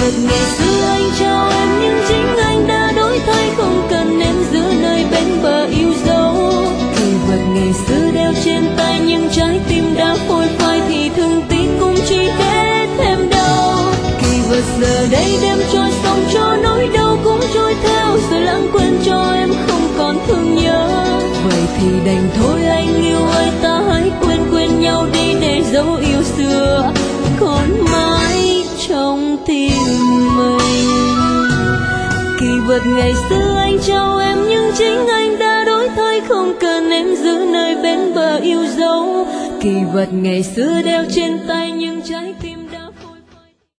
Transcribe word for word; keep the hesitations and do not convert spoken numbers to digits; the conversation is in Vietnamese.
vật ngày xưa anh trao em nhưng chính anh đã đổi thay, không cần em giữ nơi bên bờ yêu dấu. Kỳ vật ngày xưa đeo trên tay nhưng trái tim đã phôi phai thì thương tiếc cũng chỉ hết thêm đau. Kỳ vật giờ đây đem trôi sông cho nỗi đau cũng trôi theo, rồi lãng quên cho em không còn thương nhớ. Vậy thì đành thôi anh yêu ơi, ta hãy quên quên nhau đi để dấu yêu xưa còn mãi trong tim mình. Kỳ vật ngày xưa anh trao em nhưng chính anh đã đổi thay, không cần em giữ nơi bên bờ yêu dấu. Kỳ vật ngày xưa đeo trên tay